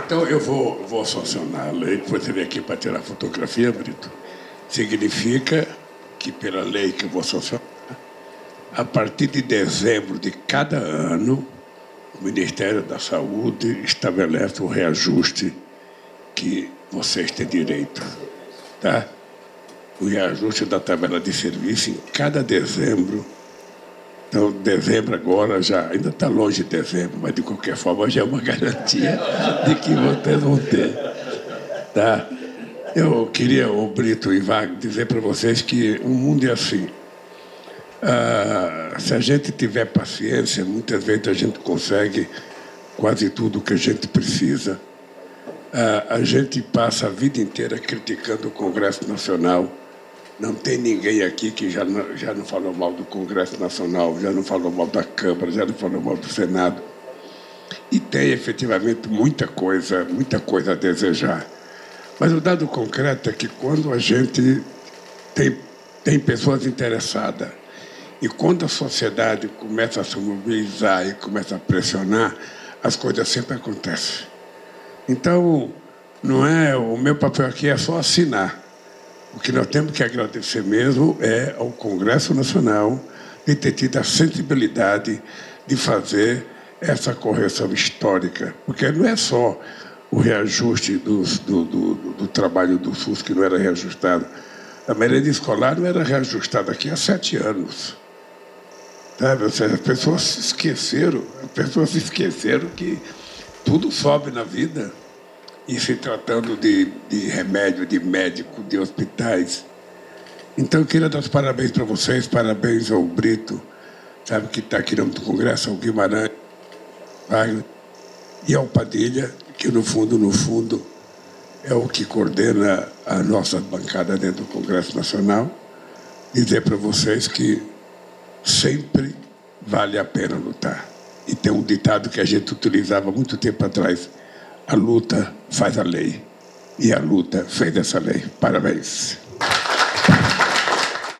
Então, eu vou sancionar a lei, depois você vem aqui para tirar fotografia, Brito. Significa que, pela lei que eu vou sancionar, a partir de dezembro de cada ano, o Ministério da Saúde estabelece o reajuste que vocês têm direito, tá? O reajuste da tabela de serviço em cada dezembro. Então, dezembro agora já ainda está longe de dezembro, mas de qualquer forma já é uma garantia de que vocês vão ter, tá? Eu queria, o Brito e Wagner, dizer para vocês que o mundo é assim. Se a gente tiver paciência, muitas vezes a gente consegue quase tudo o que a gente precisa. A gente passa a vida inteira criticando o Congresso Nacional. Não tem ninguém aqui que já não falou mal do Congresso Nacional, já não falou mal da Câmara, já não falou mal do Senado. E tem, efetivamente, muita coisa a desejar. Mas o dado concreto é que quando a gente tem pessoas interessadas e quando a sociedade começa a se mobilizar e começa a pressionar, as coisas sempre acontecem. Então, o meu papel aqui é só assinar. O que nós temos que agradecer mesmo é ao Congresso Nacional de ter tido a sensibilidade de fazer essa correção histórica. Porque não é só o reajuste do trabalho do SUS que não era reajustado. A merenda escolar não era reajustada aqui há 7 anos. Sabe? Ou seja, as pessoas se esqueceram que tudo sobe na vida. E se tratando de remédio, de médico, de hospitais. Então, eu queria dar os parabéns para vocês, parabéns ao Brito, sabe, que está aqui no Congresso, ao Guimarães, Wagner, e ao Padilha, que no fundo, é o que coordena a nossa bancada dentro do Congresso Nacional. Dizer para vocês que sempre vale a pena lutar. E tem um ditado que a gente utilizava muito tempo atrás: a luta faz a lei. E a luta fez essa lei. Parabéns.